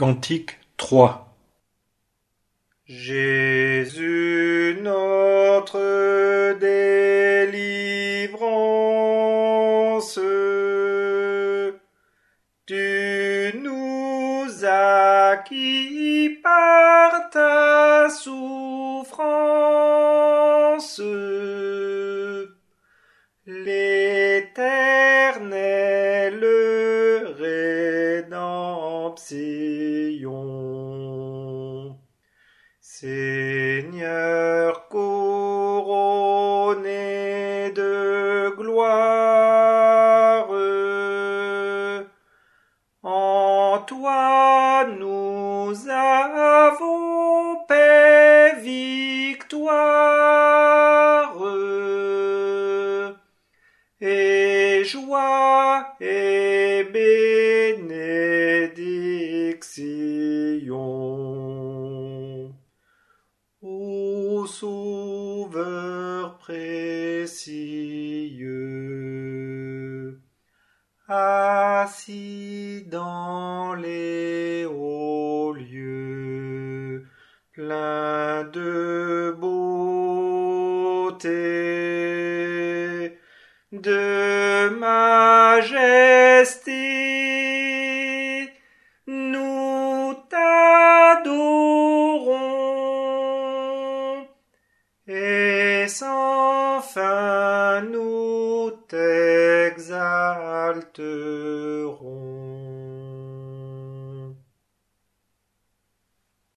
Cantique 3. Jésus notre délivrance, tu nous acquis par ta souffrance. L'éternelle rédemption. Seigneur couronné de gloire, en toi nous avons paix, victoire, et joie et bénédiction. Ô Sauveur précieux, assis dans les hauts lieux, plein de beauté, de majesté, nous t'adorons, et sans fin nous t'exalterons.